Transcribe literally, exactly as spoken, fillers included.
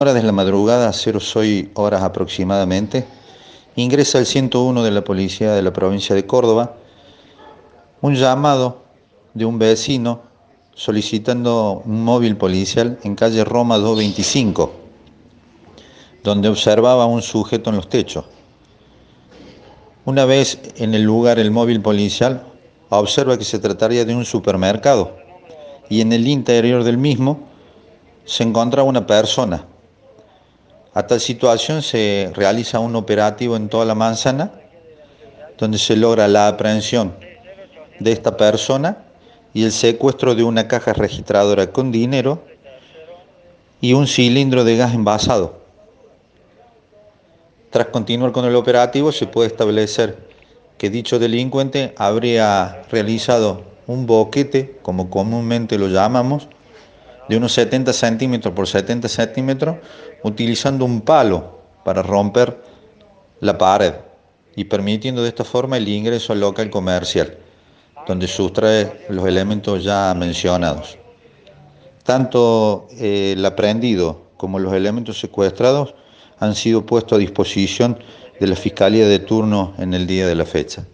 Horas de la madrugada, cero soy horas aproximadamente, ingresa el ciento uno de la policía de la provincia de Córdoba, un llamado de un vecino solicitando un móvil policial en calle Roma doscientos veinticinco, donde observaba a un sujeto en los techos. Una vez en el lugar el móvil policial observa que se trataría de un supermercado y en el interior del mismo se encontraba una persona. A tal situación se realiza un operativo en toda la manzana, donde se logra la aprehensión de esta persona y el secuestro de una caja registradora con dinero y un cilindro de gas envasado. Tras continuar con el operativo, se puede establecer que dicho delincuente habría realizado un boquete, como comúnmente lo llamamos, de unos setenta centímetros por setenta centímetros, utilizando un palo para romper la pared y permitiendo de esta forma el ingreso al local comercial, donde sustrae los elementos ya mencionados. Tanto eh, el aprehendido como los elementos secuestrados han sido puestos a disposición de la Fiscalía de turno en el día de la fecha.